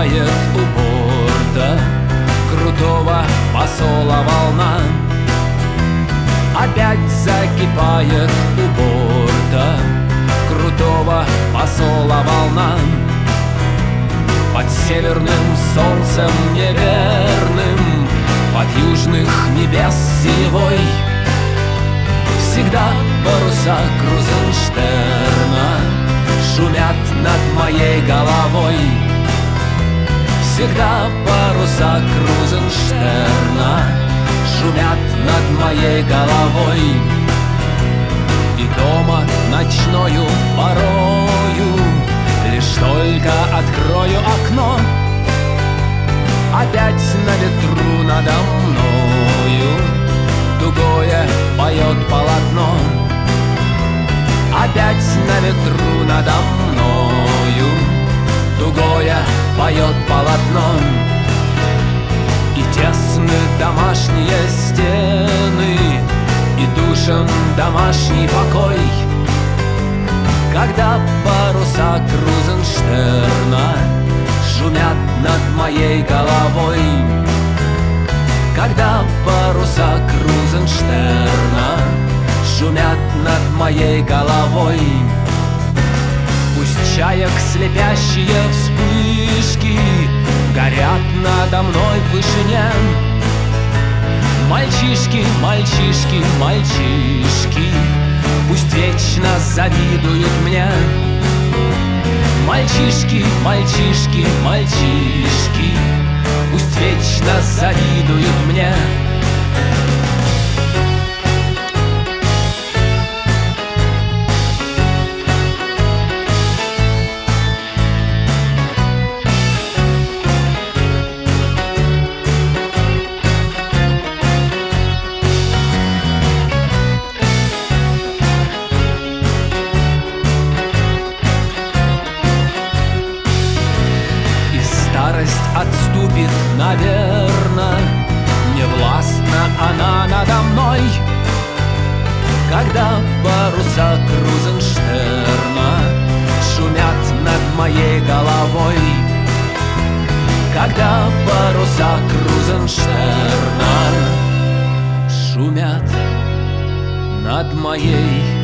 закипает у борта крутого посола волна. Опять закипает у борта крутого посола волна. Под северным солнцем неверным, под южных небес синевой, всегда паруса Крузенштерна шумят над моей головой. Всегда паруса Крузенштерна шумят над моей головой. И дома ночною порою лишь только открою окно, опять на ветру надо мною тугое поет полотно. Опять на ветру надо мною тугое поет полотно. И тесны домашние стены, и душен домашний покой, когда паруса Крузенштерна шумят над моей головой. Когда паруса Крузенштерна шумят над моей головой. Пусть чаек слепящие вспышки горят надо мной в вышине. Мальчишки, мальчишки, мальчишки пусть вечно завидуют мне. Мальчишки, мальчишки, мальчишки пусть вечно завидуют мне. Старость отступит, наверно, не властна она надо мной. Когда паруса Крузенштерна шумят над моей головой. Когда паруса Крузенштерна шумят над моей